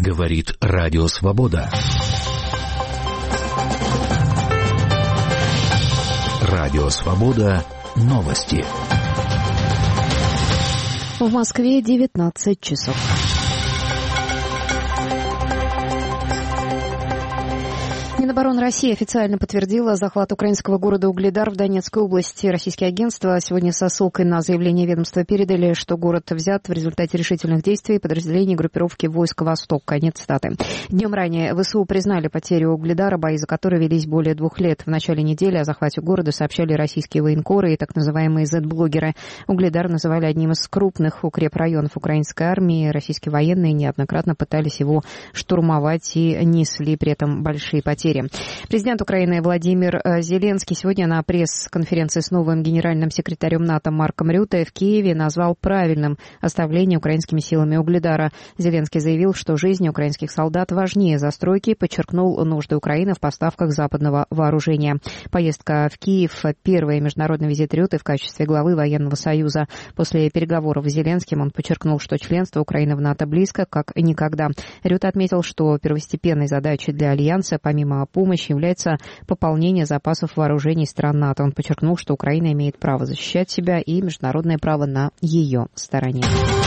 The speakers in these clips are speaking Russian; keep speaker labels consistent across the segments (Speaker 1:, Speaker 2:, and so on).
Speaker 1: Говорит Радио Свобода. Радио Свобода. Новости.
Speaker 2: В Москве 19 часов. Минобороны России официально подтвердила захват украинского города Угледар в Донецкой области. Российские агентства сегодня со ссылкой на заявление ведомства передали, что город взят в результате решительных действий подразделений группировки войск «Восток». Конец цитаты. Днем ранее ВСУ признали потерю Угледара, бои за которые велись более 2 лет. В начале недели о захвате города сообщали российские военкоры и так называемые Z-блогеры. Угледар называли одним из крупных укрепрайонов украинской армии. Российские военные неоднократно пытались его штурмовать и несли при этом большие потери. Президент Украины Владимир Зеленский сегодня на пресс-конференции с новым генеральным секретарем НАТО Марком Рютте в Киеве назвал правильным оставление украинскими силами Угледара. Зеленский заявил, что жизнь украинских солдат важнее застройки, и подчеркнул нужды Украины в поставках западного вооружения. Поездка в Киев – первый международный визит Рютте в качестве главы военного союза. После переговоров с Зеленским он подчеркнул, что членство Украины в НАТО близко, как никогда. Рютте отметил, что первостепенной задачей для Альянса, помимо помощи, является пополнение запасов вооружений стран НАТО. Он подчеркнул, что Украина имеет право защищать себя и международное право на ее стороне.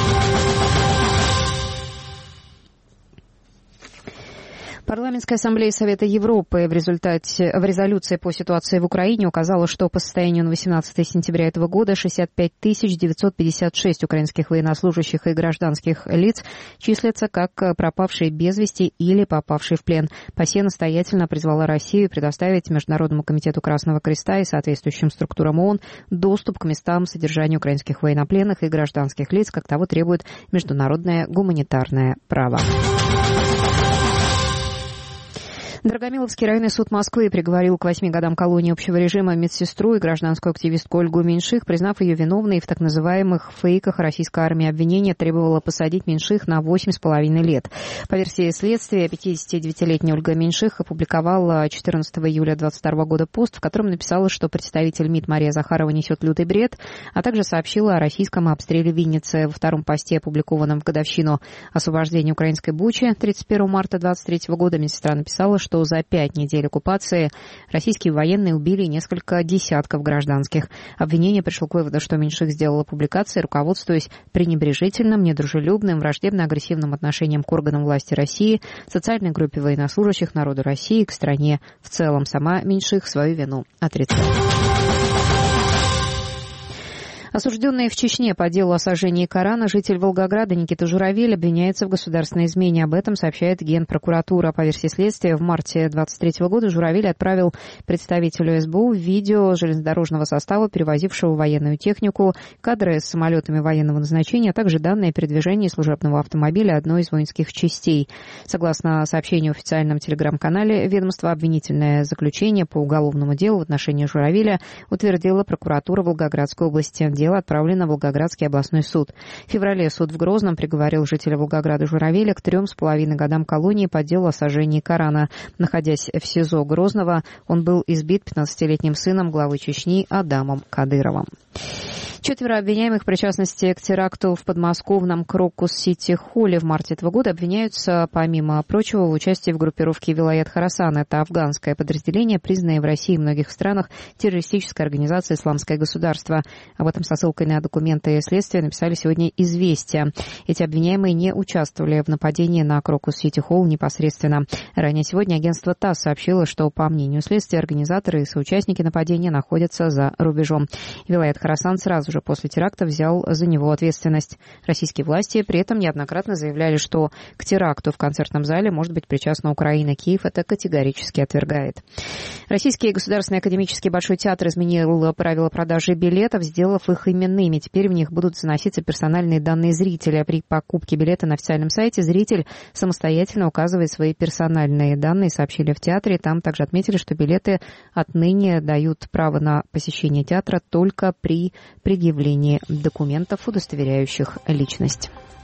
Speaker 2: Парламентская ассамблея Совета Европы в резолюции по ситуации в Украине указала, что по состоянию на 18 сентября этого года 65 956 украинских военнослужащих и гражданских лиц числятся как пропавшие без вести или попавшие в плен. ПАСЕ настоятельно призвала Россию предоставить Международному комитету Красного Креста и соответствующим структурам ООН доступ к местам содержания украинских военнопленных и гражданских лиц, как того требует международное гуманитарное право. Драгомиловский районный суд Москвы приговорил к 8 годам колонии общего режима медсестру и гражданскую активистку Ольгу Меньших, признав ее виновной в так называемых фейках российской армии. Обвинение требовало посадить Меньших на 8,5 лет. По версии следствия, 59-летняя Ольга Меньших опубликовала 14 июля 2022 года пост, в котором написала, что представитель МИД Мария Захарова несет лютый бред, а также сообщила о российском обстреле Винницы. Во втором посте, опубликованном в годовщину освобождения украинской Бучи 31 марта 2023 года, медсестра написала, что за 5 недель оккупации российские военные убили несколько десятков гражданских. Обвинение пришло к выводу, что Меньших сделала публикации, руководствуясь пренебрежительным, недружелюбным, враждебно-агрессивным отношением к органам власти России, социальной группе военнослужащих, народу России, к стране в целом. Сама Меньших свою вину отрицает. Осужденный в Чечне по делу о сожжении Корана житель Волгограда Никита Журавель обвиняется в государственной измене. Об этом сообщает Генпрокуратура. По версии следствия, в марте 2023 года Журавель отправил представителю СБУ видео железнодорожного состава, перевозившего военную технику, кадры с самолетами военного назначения, а также данные о передвижении служебного автомобиля одной из воинских частей. Согласно сообщению в официальном телеграм-канале ведомства, обвинительное заключение по уголовному делу в отношении Журавеля утвердила прокуратура Волгоградской области. Дело отправлено в Волгоградский областной суд. В феврале суд в Грозном приговорил жителя Волгограда Журавеля к 3,5 годам колонии по делу о сожжении Корана. Находясь в СИЗО Грозного, он был избит 15-летним сыном главы Чечни Адамом Кадыровым. 4 обвиняемых в причастности к теракту в подмосковном Крокус-Сити-Холле в марте этого года обвиняются, помимо прочего, в участии в группировке Вилаят Хорасан. Это афганское подразделение, признанное в России и многих странах террористической организацией «Исламское государство». Об этом со ссылкой на документы следствия написали сегодня «Известия». Эти обвиняемые не участвовали в нападении на Крокус-Сити-Холл непосредственно. Ранее сегодня агентство ТАСС сообщило, что, по мнению следствия, организаторы и соучастники нападения находятся за рубежом. Вилаят Хорасан сразу же после теракта взял за него ответственность. Российские власти при этом неоднократно заявляли, что к теракту в концертном зале может быть причастна Украина. Киев это категорически отвергает. Российский государственный академический Большой театр изменил правила продажи билетов, сделав их именными. Теперь в них будут заноситься персональные данные зрителя. При покупке билета на официальном сайте зритель самостоятельно указывает свои персональные данные, сообщили в театре. Там также отметили, что билеты отныне дают право на посещение театра только при предъявлении документов, удостоверяющих личность.